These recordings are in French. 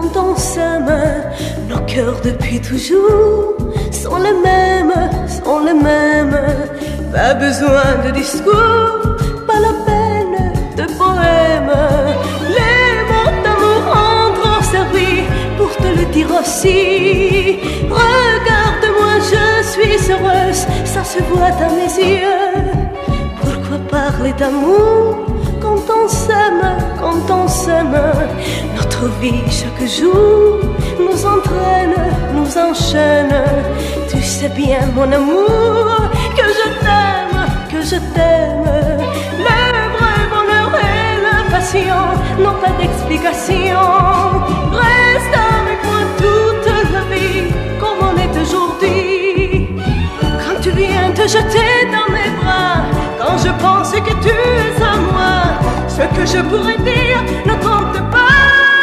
quand on s'aime, nos cœurs depuis toujours sont les mêmes, sont les mêmes. Pas besoin de discours, pas la peine de poèmes. Les mots d'amour ont trop servi pour te le dire aussi. Regarde-moi, je suis heureuse, ça se voit dans mes yeux. Pourquoi parler d'amour quand on s'aime, quand on s'aime? Notre vie chaque jour nous entraîne, nous enchaîne. Tu sais bien mon amour que je t'aime, que je t'aime. Le vrai bonheur et la passion n'ont pas d'explication. Reste avec moi toute la vie comme on est aujourd'hui. Quand tu viens te jeter dans mes bras, quand je pense que tu es à moi, ce que je pourrais dire ne compte pas.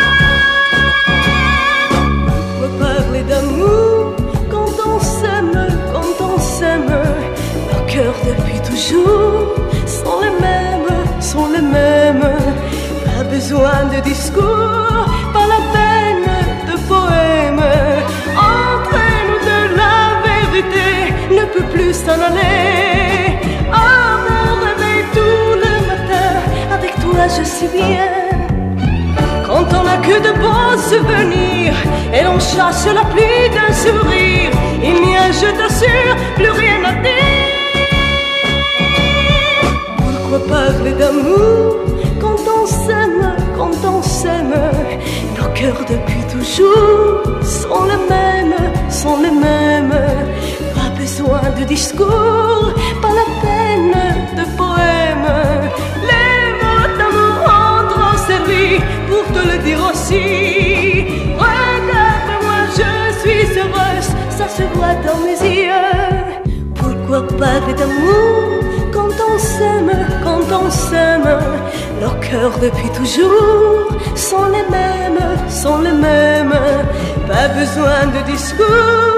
Pourquoi parler d'amour quand on s'aime, quand on s'aime? Nos cœurs depuis toujours sont les mêmes, sont les mêmes. Pas besoin de discours, pas la peine de poèmes. Entre nous de la vérité ne peut plus s'en aller. Je sais bien, quand on n'a que de beaux souvenirs et l'on chasse la pluie d'un sourire, il n'y a, je t'assure, plus rien à dire. Pourquoi parler d'amour quand on s'aime, quand on s'aime? Nos cœurs depuis toujours sont les mêmes, sont les mêmes. Pas besoin de discours, pas la peine de poèmes. Pour te le dire aussi, regarde-moi, je suis heureuse, ça se voit dans mes yeux. Pourquoi parler d'amour quand on s'aime, quand on s'aime? Nos cœurs depuis toujours sont les mêmes, sont les mêmes. Pas besoin de discours,